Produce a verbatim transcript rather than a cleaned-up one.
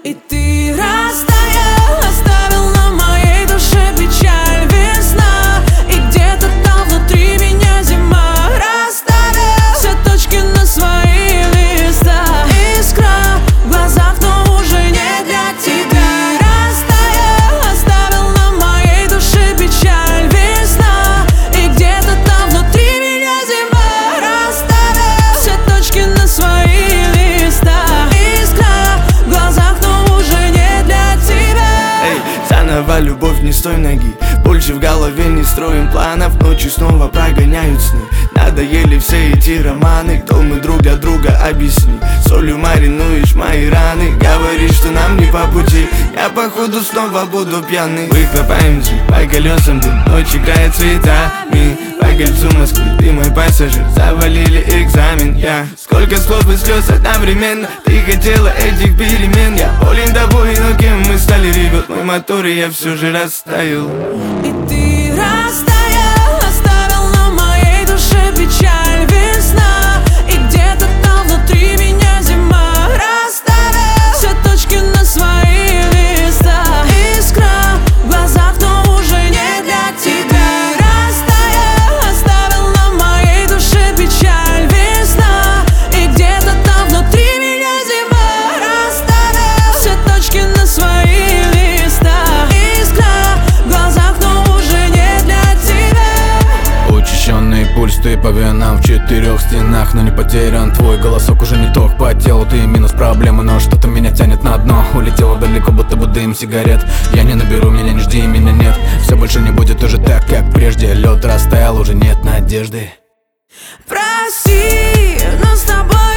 И ты растаял, оставил на моей душе печаль. Весна, и где-то там внутри меня зима. Расставил все точки на свои листа. Искра в глазах, но уже не для тебя. Растаял, оставил на моей душе печаль. Весна, и где-то там внутри меня зима. Расставил все точки на свои листа. Искра в глазах, но уже не для тебя. Эй, заново любовь не с той ноги. Больше в голове не строим планов. Ночи снова прогоняют сны. Надоели все эти романы. Кто мы друг для друга, объясни. Солью маринуешь мои раны. Говоришь, что нам не по пути. Я походу снова буду пьяный. Выхлопаемся по колесам дым. Ночь играет цветами. По кольцу Москвы ты мой пассажир. Завалили экзамен, я сколько слов и слез одновременно. Ты хотела этих перемен. Я болен тобой, но кем мы стали, ребят? Мой мотор, и я все же растаял. И ты растаял, оставил на моей душе печаль. Весна, и где-то там внутри меня зима. Расставил все точки на свои листа. Искра в глазах, но уже не для тебя. Растаял, оставил на моей душе печаль. Весна, и где-то там внутри меня зима. Расставил все точки на свои листа. Искра в глазах, но уже не для тебя. Учащенный пульс, ты по венам в четырех стенах, но не потерян. Твой голосок уже не ток по телу. Ты минус проблемы, но что-то меня тянет на дно. Улетела далеко, будто бы дым сигарет. Я не наберу, меня не жди, меня нет. Все больше не будет уже так, как прежде. Лед растаял, уже нет надежды. Прости, но с тобой